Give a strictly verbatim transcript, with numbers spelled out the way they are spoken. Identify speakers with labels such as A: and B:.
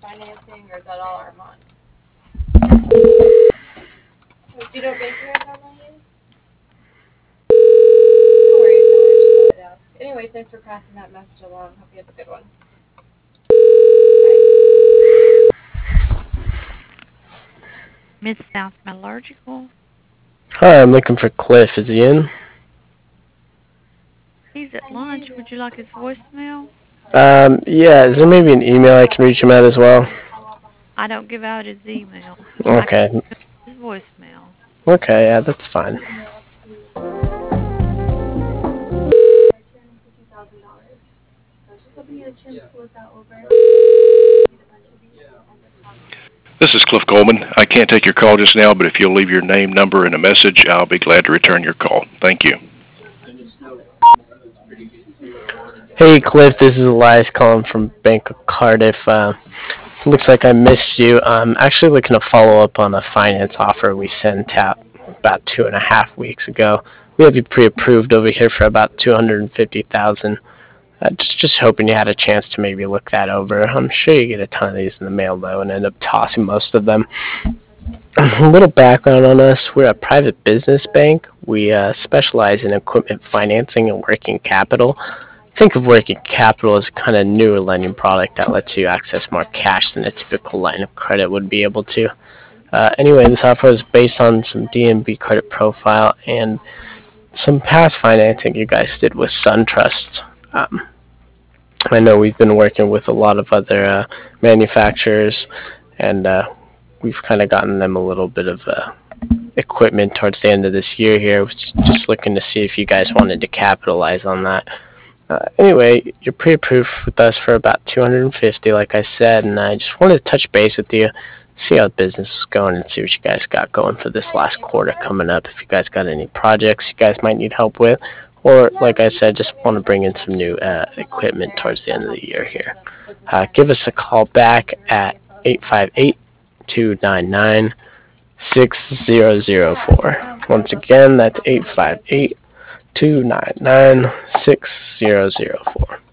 A: financing, or is that all Armand? Do you know what banking account I use? No worries, no worries, just thought I'd ask. Anyways, thanks for passing that message along. Hope you have a good one.
B: Mid South Metallurgical.
C: Hi, I'm looking for Cliff. Is he in?
B: He's at lunch. Would you like his voicemail?
C: Um, yeah, is there maybe an email I can reach him at as well?
B: I don't give out his email. I can
C: Okay.
B: give his voicemail.
C: Okay, yeah, that's fine.
D: This is Cliff Coleman. I can't take your call just now, but if you'll leave your name, number, and a message, I'll be glad to return your call. Thank you.
C: Hey, Cliff, this is Elias calling from Bank of Cardiff. Uh, looks like I missed you. I'm actually looking to follow up on a finance offer we sent out about two and a half weeks ago. We have you pre-approved over here for about two hundred fifty thousand dollars. Uh, just, just hoping you had a chance to maybe look that over. I'm sure you get a ton of these in the mail, though, and end up tossing most of them. A little background on us. We're a private business bank. We uh, specialize in equipment financing and working capital. Think of working capital as a kind of newer lending product that lets you access more cash than a typical line of credit would be able to. Uh, anyway, this offer is based on some D N B credit profile and some past financing you guys did with SunTrust. Um, I know we've been working with a lot of other uh, manufacturers, and uh, we've kind of gotten them a little bit of uh, equipment towards the end of this year here. Just looking to see if you guys wanted to capitalize on that. Uh, anyway, you're pre-approved with us for about two hundred fifty, like I said, and I just wanted to touch base with you, see how the business is going, and see what you guys got going for this last quarter coming up. If you guys got any projects you guys might need help with, or like I said, just want to bring in some new uh, equipment towards the end of the year here. Uh, give us a call back at eight five eight, two nine nine, six zero zero four. Once again, that's eight five eight, two nine nine, six zero zero four.